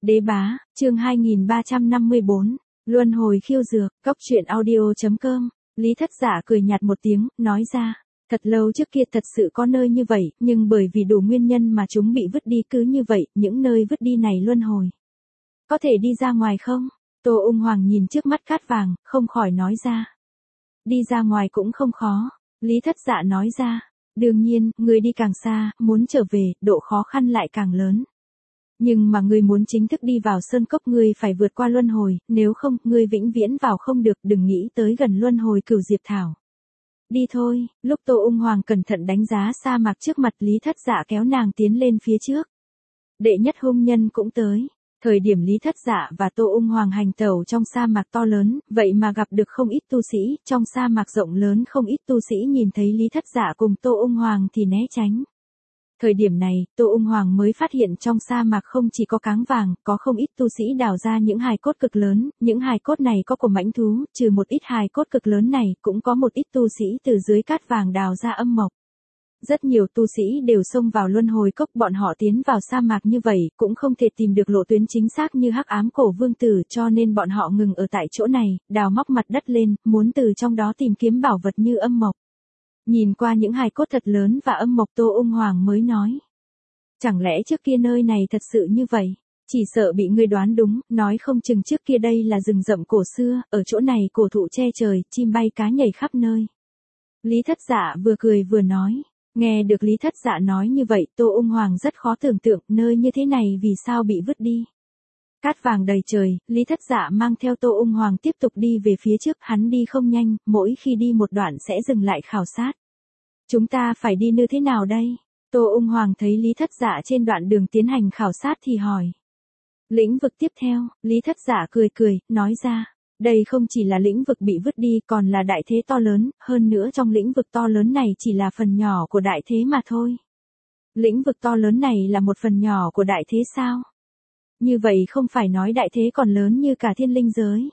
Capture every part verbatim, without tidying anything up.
Đế bá, chương hai nghìn ba trăm năm mươi bốn, luân hồi khiêu dược, cốc truyện audio chấm com. Lý Thất Dạ cười nhạt một tiếng, nói ra, thật lâu trước kia thật sự có nơi như vậy, nhưng bởi vì đủ nguyên nhân mà chúng bị vứt đi cứ như vậy, những nơi vứt đi này luân hồi. Có thể đi ra ngoài không? Tô Ung Hoàng nhìn trước mắt cát vàng, không khỏi nói ra. Đi ra ngoài cũng không khó, Lý Thất Dạ nói ra. Đương nhiên, người đi càng xa, muốn trở về, độ khó khăn lại càng lớn. Nhưng mà ngươi muốn chính thức đi vào sơn cốc ngươi phải vượt qua luân hồi, nếu không, ngươi vĩnh viễn vào không được, đừng nghĩ tới gần luân hồi cửu diệp thảo. Đi thôi, lúc Tô Ung Hoàng cẩn thận đánh giá sa mạc trước mặt, Lý Thất Dạ kéo nàng tiến lên phía trước. Đệ nhất hung nhân cũng tới. Thời điểm Lý Thất Dạ và Tô Ung Hoàng hành tẩu trong sa mạc to lớn, vậy mà gặp được không ít tu sĩ, trong sa mạc rộng lớn không ít tu sĩ nhìn thấy Lý Thất Dạ cùng Tô Ung Hoàng thì né tránh. Thời điểm này, Tô Ung Hoàng mới phát hiện trong sa mạc không chỉ có cáng vàng, có không ít tu sĩ đào ra những hài cốt cực lớn, những hài cốt này có của mãnh thú, trừ một ít hài cốt cực lớn này, cũng có một ít tu sĩ từ dưới cát vàng đào ra âm mộc. Rất nhiều tu sĩ đều xông vào luân hồi cốc, bọn họ tiến vào sa mạc như vậy, cũng không thể tìm được lộ tuyến chính xác như Hắc Ám Cổ Vương Tử, cho nên bọn họ ngừng ở tại chỗ này, đào móc mặt đất lên, muốn từ trong đó tìm kiếm bảo vật như âm mộc. Nhìn qua những hài cốt thật lớn và âm mộc, Tô Ung Hoàng mới nói. Chẳng lẽ trước kia nơi này thật sự như vậy? Chỉ sợ bị ngươi đoán đúng, nói không chừng trước kia đây là rừng rậm cổ xưa, ở chỗ này cổ thụ che trời, chim bay cá nhảy khắp nơi. Lý Thất Dạ vừa cười vừa nói. Nghe được Lý Thất Dạ nói như vậy, Tô Ung Hoàng rất khó tưởng tượng, nơi như thế này vì sao bị vứt đi. Cát vàng đầy trời, Lý Thất Dạ mang theo Tô Ung Hoàng tiếp tục đi về phía trước, hắn đi không nhanh, mỗi khi đi một đoạn sẽ dừng lại khảo sát. Chúng ta phải đi như thế nào đây? Tô Ung Hoàng thấy Lý Thất Dạ trên đoạn đường tiến hành khảo sát thì hỏi. Lĩnh vực tiếp theo, Lý Thất Dạ cười cười, nói ra. Đây không chỉ là lĩnh vực bị vứt đi, còn là đại thế to lớn, hơn nữa trong lĩnh vực to lớn này chỉ là phần nhỏ của đại thế mà thôi. Lĩnh vực to lớn này là một phần nhỏ của đại thế sao? Như vậy không phải nói đại thế còn lớn như cả thiên linh giới.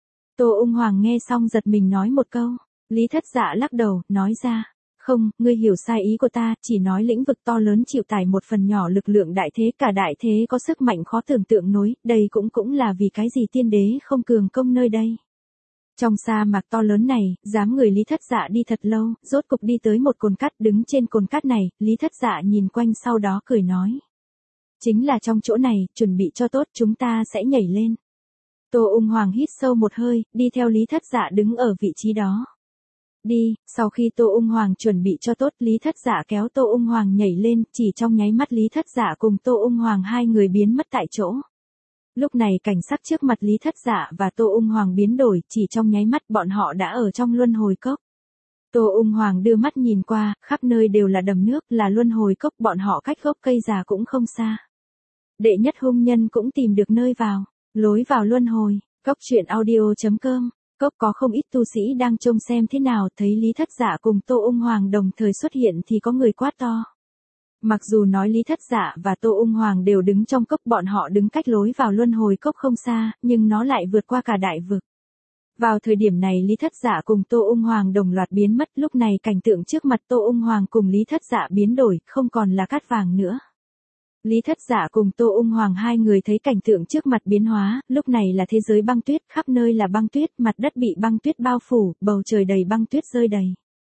Tô Ung Hoàng nghe xong giật mình nói một câu, Lý Thất Dạ lắc đầu, nói ra. Không, ngươi hiểu sai ý của ta, chỉ nói lĩnh vực to lớn chịu tải một phần nhỏ lực lượng đại thế, cả đại thế có sức mạnh khó tưởng tượng nổi, đây cũng cũng là vì cái gì tiên đế không cường công nơi đây. Trong sa mạc to lớn này, dám người Lý Thất Dạ đi thật lâu, rốt cục đi tới một cồn cát, đứng trên cồn cát này, Lý Thất Dạ nhìn quanh sau đó cười nói. Chính là trong chỗ này, chuẩn bị cho tốt, chúng ta sẽ nhảy lên. Tô Ung Hoàng hít sâu một hơi, đi theo Lý Thất Dạ đứng ở vị trí đó. Đi, sau khi Tô Ung Hoàng chuẩn bị cho tốt, Lý Thất Dạ kéo Tô Ung Hoàng nhảy lên, chỉ trong nháy mắt Lý Thất Dạ cùng Tô Ung Hoàng hai người biến mất tại chỗ. Lúc này cảnh sắc trước mặt Lý Thất Dạ và Tô Ung Hoàng biến đổi, chỉ trong nháy mắt bọn họ đã ở trong luân hồi cốc. Tô Ung Hoàng đưa mắt nhìn qua, khắp nơi đều là đầm nước, là luân hồi cốc, bọn họ cách gốc cây già cũng không xa. Đệ nhất hung nhân cũng tìm được nơi vào, lối vào luân hồi, cốc truyện audio chấm com. Cốc có không ít tu sĩ đang trông xem thế nào, thấy Lý Thất Dạ cùng Tô Ung Hoàng đồng thời xuất hiện thì có người quát to. Mặc dù nói Lý Thất Dạ và Tô Ung Hoàng đều đứng trong cốc, bọn họ đứng cách lối vào luân hồi cốc không xa, nhưng nó lại vượt qua cả đại vực. Vào thời điểm này Lý Thất Dạ cùng Tô Ung Hoàng đồng loạt biến mất, lúc này cảnh tượng trước mặt Tô Ung Hoàng cùng Lý Thất Dạ biến đổi, không còn là cát vàng nữa. Lý Thất Dạ cùng Tô Ung Hoàng hai người thấy cảnh tượng trước mặt biến hóa, lúc này là thế giới băng tuyết, khắp nơi là băng tuyết, mặt đất bị băng tuyết bao phủ, bầu trời đầy băng tuyết rơi đầy.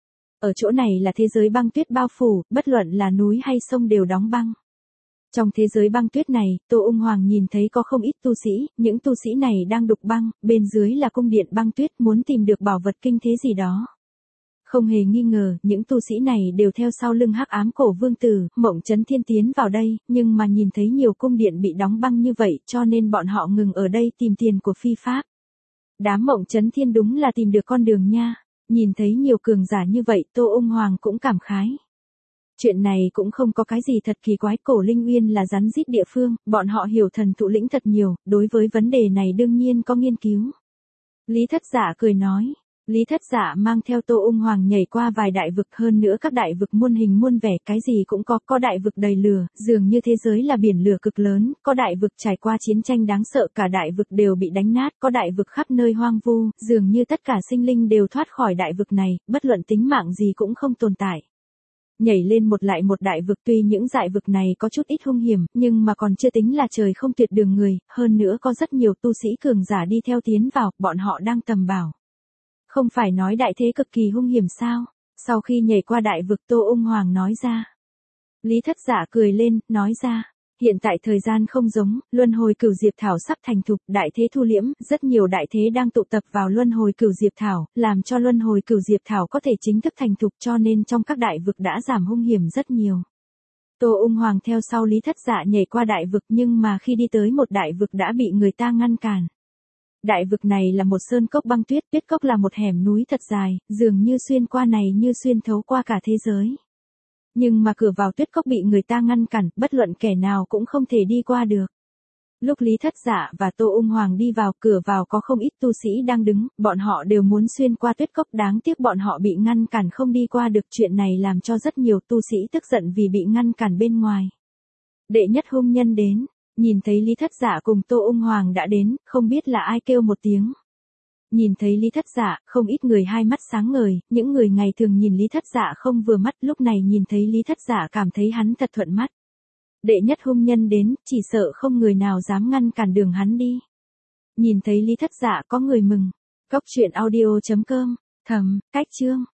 Ở chỗ này là thế giới băng tuyết bao phủ, bất luận là núi hay sông đều đóng băng. Trong thế giới băng tuyết này, Tô Ung Hoàng nhìn thấy có không ít tu sĩ, những tu sĩ này đang đục băng, bên dưới là cung điện băng tuyết, muốn tìm được bảo vật kinh thế gì đó. Không hề nghi ngờ, những tu sĩ này đều theo sau lưng Hắc Ám Cổ Vương Tử, Mộng Chấn Thiên tiến vào đây, nhưng mà nhìn thấy nhiều cung điện bị đóng băng như vậy, cho nên bọn họ ngừng ở đây tìm tiền của phi pháp. Đám Mộng Chấn Thiên đúng là tìm được con đường nha, nhìn thấy nhiều cường giả như vậy, Tô Ung Hoàng cũng cảm khái. Chuyện này cũng không có cái gì thật kỳ quái, Cổ Linh Uyên là rắn rít địa phương, bọn họ hiểu thần thụ lĩnh thật nhiều, đối với vấn đề này đương nhiên có nghiên cứu. Lý Thất Dạ cười nói. Lý Thất Dạ mang theo Tô Ung Hoàng nhảy qua vài đại vực, hơn nữa các đại vực muôn hình muôn vẻ, cái gì cũng có, có đại vực đầy lửa, dường như thế giới là biển lửa cực lớn, có đại vực trải qua chiến tranh đáng sợ, cả đại vực đều bị đánh nát, có đại vực khắp nơi hoang vu, dường như tất cả sinh linh đều thoát khỏi đại vực này, bất luận tính mạng gì cũng không tồn tại. Nhảy lên một lại một đại vực, tuy những dại vực này có chút ít hung hiểm, nhưng mà còn chưa tính là trời không tuyệt đường người, hơn nữa có rất nhiều tu sĩ cường giả đi theo tiến vào, bọn họ đang tầm bảo. Không phải nói đại thế cực kỳ hung hiểm sao? Sau khi nhảy qua đại vực, Tô Ung Hoàng nói ra. Lý Thất Dạ cười lên, nói ra. Hiện tại thời gian không giống, luân hồi cửu diệp thảo sắp thành thục, đại thế thu liễm, rất nhiều đại thế đang tụ tập vào luân hồi cửu diệp thảo, làm cho luân hồi cửu diệp thảo có thể chính thức thành thục, cho nên trong các đại vực đã giảm hung hiểm rất nhiều. Tô Ung Hoàng theo sau Lý Thất Dạ nhảy qua đại vực, nhưng mà khi đi tới một đại vực đã bị người ta ngăn cản. Đại vực này là một sơn cốc băng tuyết, tuyết cốc là một hẻm núi thật dài, dường như xuyên qua này như xuyên thấu qua cả thế giới. Nhưng mà cửa vào tuyết cốc bị người ta ngăn cản, bất luận kẻ nào cũng không thể đi qua được. Lúc Lý Thất Dạ và Tô Ung Hoàng đi vào, cửa vào có không ít tu sĩ đang đứng, bọn họ đều muốn xuyên qua tuyết cốc, đáng tiếc bọn họ bị ngăn cản không đi qua được, chuyện này làm cho rất nhiều tu sĩ tức giận vì bị ngăn cản bên ngoài. Đệ nhất hung nhân đến, nhìn thấy Lý Thất Dạ cùng Tô Ung Hoàng đã đến, không biết là ai kêu một tiếng. Nhìn thấy Lý Thất Dạ, không ít người hai mắt sáng ngời, những người ngày thường nhìn Lý Thất Dạ không vừa mắt, lúc này nhìn thấy Lý Thất Dạ cảm thấy hắn thật thuận mắt. Đệ nhất hung nhân đến, chỉ sợ không người nào dám ngăn cản đường hắn đi. Nhìn thấy Lý Thất Dạ có người mừng. Cốc truyện audio chấm com, thầm, cách chương.